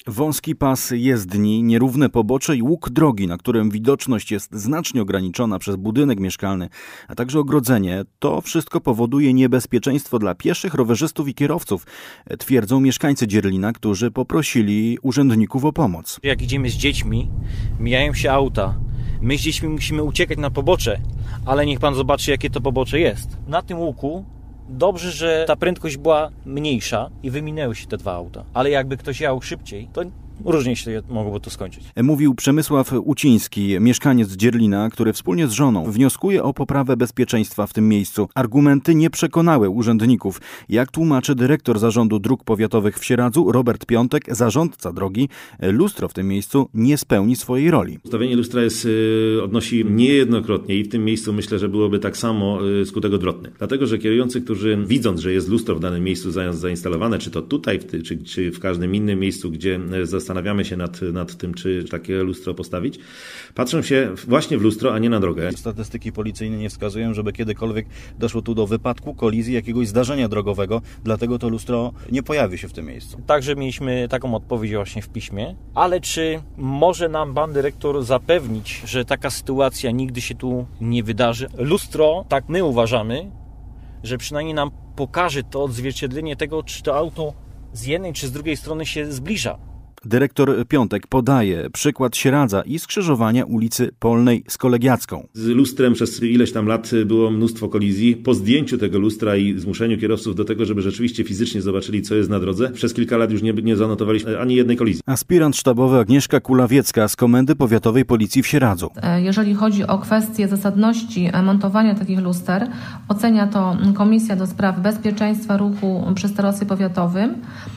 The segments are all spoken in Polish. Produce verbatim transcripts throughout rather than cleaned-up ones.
Wąski pas jezdni, nierówne pobocze i łuk drogi, na którym widoczność jest znacznie ograniczona przez budynek mieszkalny, a także ogrodzenie, to wszystko powoduje niebezpieczeństwo dla pieszych, rowerzystów i kierowców, twierdzą mieszkańcy Dzierlina, którzy poprosili urzędników o pomoc. Jak idziemy z dziećmi, mijają się auta. My z dziećmi musimy uciekać na pobocze, ale niech pan zobaczy, jakie to pobocze jest. Na tym łuku dobrze, że ta prędkość była mniejsza i wyminęły się te dwa auta. Ale jakby ktoś jechał szybciej, to różnie się mogłoby to skończyć. Mówił Przemysław Uciński, mieszkaniec Dzierlina, który wspólnie z żoną wnioskuje o poprawę bezpieczeństwa w tym miejscu. Argumenty nie przekonały urzędników. Jak tłumaczy dyrektor Zarządu Dróg Powiatowych w Sieradzu Robert Piątek, zarządca drogi, lustro w tym miejscu nie spełni swojej roli. Ustawienie lustra jest, odnosi niejednokrotnie i w tym miejscu myślę, że byłoby tak samo skutek odwrotny. Dlatego, że kierujący, którzy widząc, że jest lustro w danym miejscu zainstalowane, czy to tutaj, czy, czy w każdym innym miejscu, gdzie zastanawiamy się nad, nad tym, czy takie lustro postawić, patrzą się właśnie w lustro, a nie na drogę. Statystyki policyjne nie wskazują, żeby kiedykolwiek doszło tu do wypadku, kolizji, jakiegoś zdarzenia drogowego, dlatego to lustro nie pojawi się w tym miejscu. Także mieliśmy taką odpowiedź właśnie w piśmie, ale czy może nam pan dyrektor zapewnić, że taka sytuacja nigdy się tu nie wydarzy? Lustro, tak my uważamy, że przynajmniej nam pokaże to odzwierciedlenie tego, czy to auto z jednej czy z drugiej strony się zbliża. Dyrektor Piątek podaje przykład Sieradza i skrzyżowania ulicy Polnej z Kolegiacką. Z lustrem przez ileś tam lat było mnóstwo kolizji. Po zdjęciu tego lustra i zmuszeniu kierowców do tego, żeby rzeczywiście fizycznie zobaczyli, co jest na drodze, przez kilka lat już nie, nie zanotowaliśmy ani jednej kolizji. Aspirant sztabowy Agnieszka Kulawiecka z Komendy Powiatowej Policji w Sieradzu. Jeżeli chodzi o kwestię zasadności montowania takich luster, ocenia to Komisja do Spraw Bezpieczeństwa Ruchu przy Starostwie Powiatowym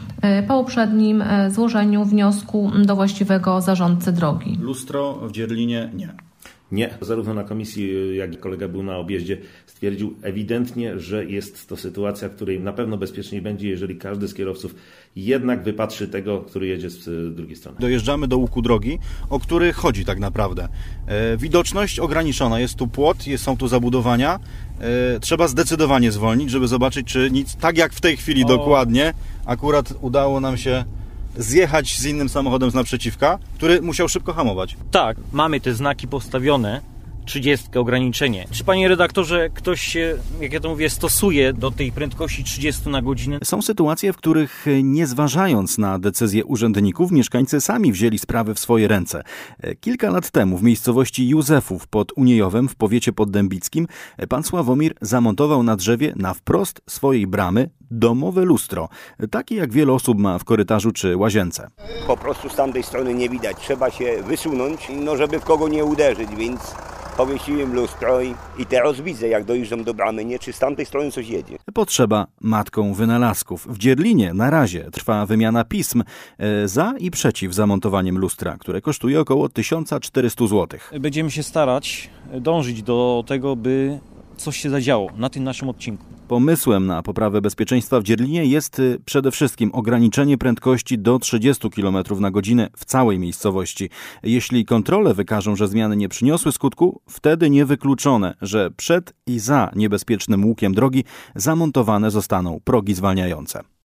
po uprzednim złożeniu wniosku do właściwego zarządcy drogi. Lustro w Dzierlinie nie. Nie. Zarówno na komisji, jak i kolega był na objeździe, stwierdził ewidentnie, że jest to sytuacja, w której na pewno bezpieczniej będzie, jeżeli każdy z kierowców jednak wypatrzy tego, który jedzie z drugiej strony. Dojeżdżamy do łuku drogi, o który chodzi tak naprawdę. E, widoczność ograniczona. Jest tu płot, jest, są tu zabudowania. E, trzeba zdecydowanie zwolnić, żeby zobaczyć, czy nic, tak jak w tej chwili o... dokładnie, akurat udało nam się zjechać z innym samochodem z naprzeciwka, który musiał szybko hamować. Tak, mamy te znaki postawione, trzydziestkę ograniczenie. Czy panie redaktorze, ktoś się, jak ja to mówię, stosuje do tej prędkości trzydzieści na godzinę? Są sytuacje, w których nie zważając na decyzje urzędników, mieszkańcy sami wzięli sprawy w swoje ręce. Kilka lat temu w miejscowości Józefów pod Uniejowem w powiecie poddębickim pan Sławomir zamontował na drzewie na wprost swojej bramy domowe lustro, takie jak wiele osób ma w korytarzu czy łazience. Po prostu z tamtej strony nie widać, trzeba się wysunąć, no żeby w kogo nie uderzyć, więc powiesiłem lustro i, i teraz widzę, jak dojeżdżam do bramy, nie, czy z tamtej strony coś jedzie. Potrzeba matką wynalazków. W Dzierlinie na razie trwa wymiana pism za i przeciw zamontowaniem lustra, które kosztuje około tysiąc czterysta złotych. Będziemy się starać dążyć do tego, by coś się zadziało na tym naszym odcinku. Pomysłem na poprawę bezpieczeństwa w Dzierlinie jest przede wszystkim ograniczenie prędkości do trzydziestu kilometrów na godzinę w całej miejscowości. Jeśli kontrole wykażą, że zmiany nie przyniosły skutku, wtedy niewykluczone, że przed i za niebezpiecznym łukiem drogi zamontowane zostaną progi zwalniające.